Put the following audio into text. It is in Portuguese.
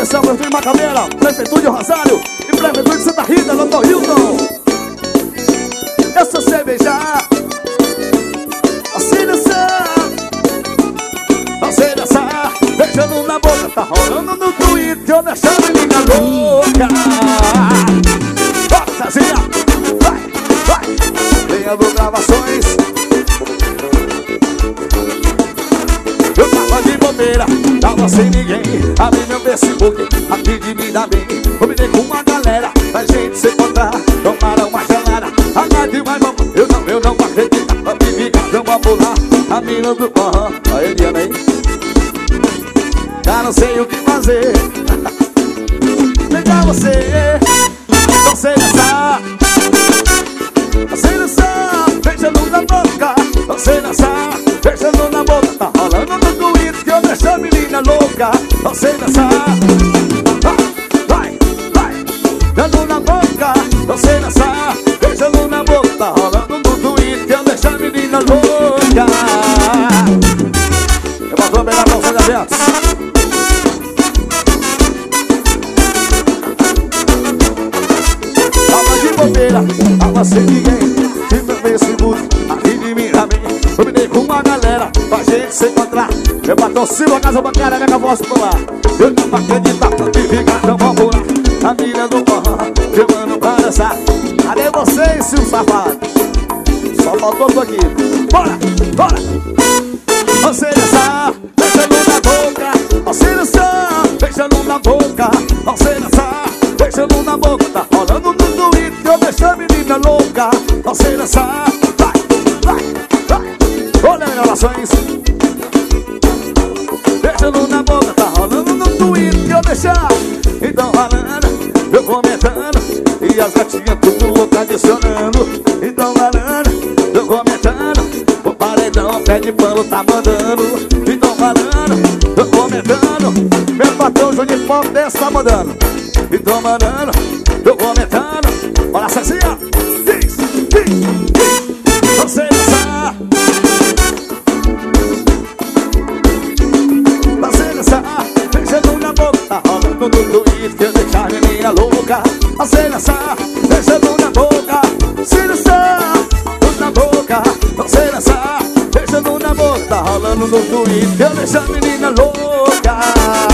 Atenção, Prefeitura de Macabeira, Prefeitura de Rosário e Prefeitura de Santa Rita, Dr. Hilton. Eu sou cervejar. Você dançar, beijando na boca, tá rolando no Twitter, eu deixando a menina louca. Bora, Cezinha, vai, ganhando gravações. Eu tava de bobeira, tava sem ninguém. Abri meu Facebook, aqui de me dar bem. Combinei com uma galera, pra gente se encontrar. Tomaram uma gelada, a tarde vai vamos. Eu não acredito, a bibica, vamos pular. A mina do forró, olha a Eliana aí. Já não sei o que fazer. Pegar você, não sei dançar. Não sei dançar, beijando na boca. Não sei dançar, beijando na boca. Tá rolando no Twitter que eu deixo a menina louca. Não sei dançar, vai, dando na boca. Não sei dançar, beijando na boca. Tá rolando no Twitter que eu deixo a menina louca. Eu vou pegar pra vocês abertos. Tava sem ninguém, de meu Facebook, aqui de mim, combinei com uma galera, pra gente se encontrar. Eu batom Silva, casa bancária, mega voz pro lá. Eu não acredito, tanto e fica tão bom lá. A mina do forró, chamando pra dançar. Cadê vocês, seu safado? Só faltou tu aqui. Bora! Você dançar, beijando na boca. Você dançar, beijando na boca. Você dançar, beijando na boca. Tá rolando no Twitter, eu deixo a menina louca. Você dançar, vai. Olha as gravações. Beijando na boca, tá rolando no Twitter, eu deixar. Então falando, eu comentando. E as gatinhas tudo louca adicionando. Então falando, eu comentando. O paredão, pé de pano tá mandando. Então falando, eu comentando. Meu patrão Juninho Pop desse tá mandando. Então mandando, eu comentando. Olha Cezinha, diz. Você dançar. Você dançar, beijando na boca. Tá rolando no Twitter que eu deixo a menina louca. Você dançar, beijando na boca. Se dançar, na boca. Você dançar, beijando na boca. Tá rolando no Twitter que eu deixo a menina louca.